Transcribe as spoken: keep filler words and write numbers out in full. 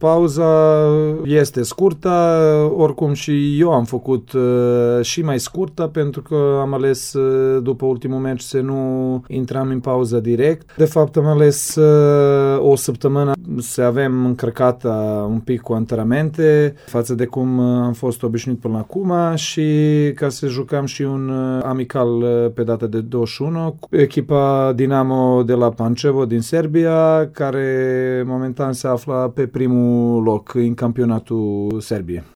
Pauza este scurtă, oricum și eu am făcut și mai scurtă pentru că am ales după ultimul meci să nu intram în pauză direct. De fapt am ales o săptămână să avem încărcată un pic cu antrenamente față de cum am fost obișnuit până acum și ca să jucăm și un amical pe data de douăzeci și unu cu echipa Dinamo de la Pančevo din Serbia, care momentan se află pe primul loc în campionatul Serbiei.